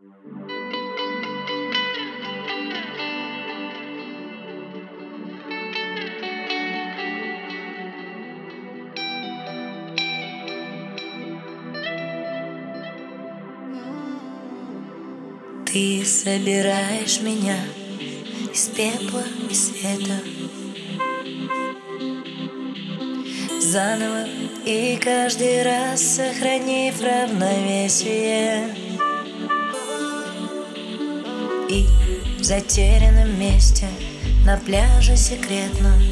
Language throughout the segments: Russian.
Ты собираешь меня из пепла и света заново, и каждый раз сохранив равновесие. И в затерянном месте на пляже секретном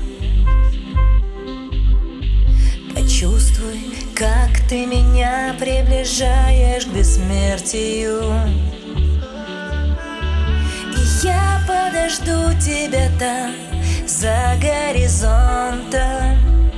почувствуй, как ты меня приближаешь к бессмертию. И я подожду тебя там, за горизонтом,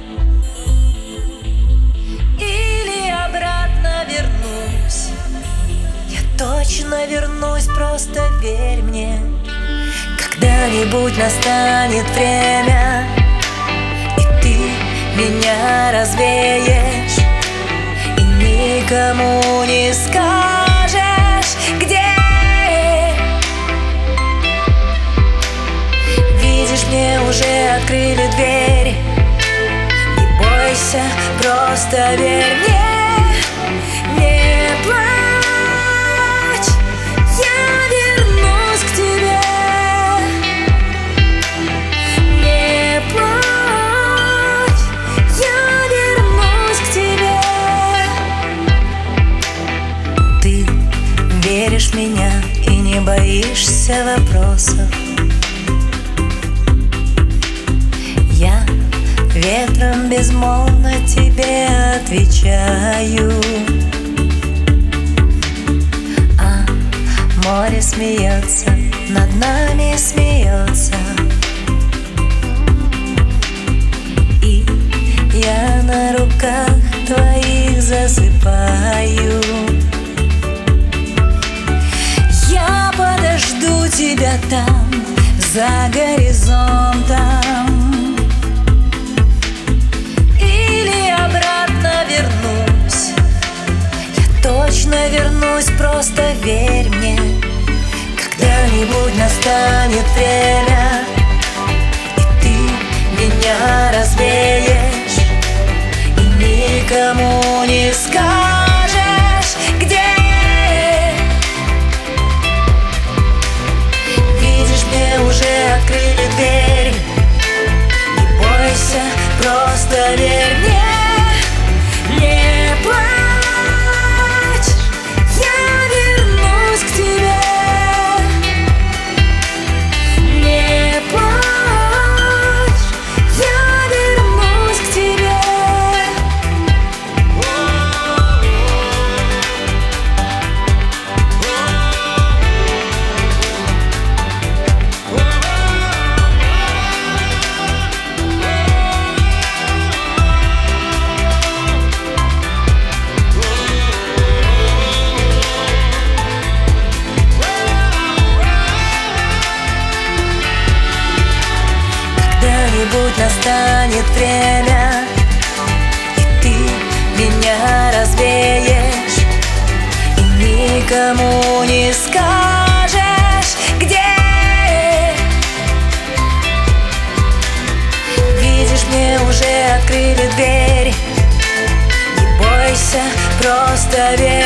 или обратно вернусь. Я точно вернусь, просто верь мне. Когда-нибудь настанет время, и ты меня развеешь, и никому не скажешь, где. Видишь, мне уже открыли дверь. Не бойся, просто верь мне. Не плачь, я вернусь к тебе. Не плачь, я вернусь к тебе. Ты веришь в меня и не боишься вопросов. Я ветром безмолвно тебе отвечаю, а море смеется, над нами смеется. И я на руках твоих засыпаю. Я подожду тебя там, за горизонтом, точно вернусь, просто верь мне. Когда-нибудь настанет время, и ты меня развеешь, и никому не скажешь, где. Видишь, мне уже открыли дверь. Не бойся, просто верь мне. Не плачь, когда-нибудь настанет время, и ты меня развеешь, и никому не скажешь, где. Видишь, мне уже открыли дверь. Не бойся, просто верь.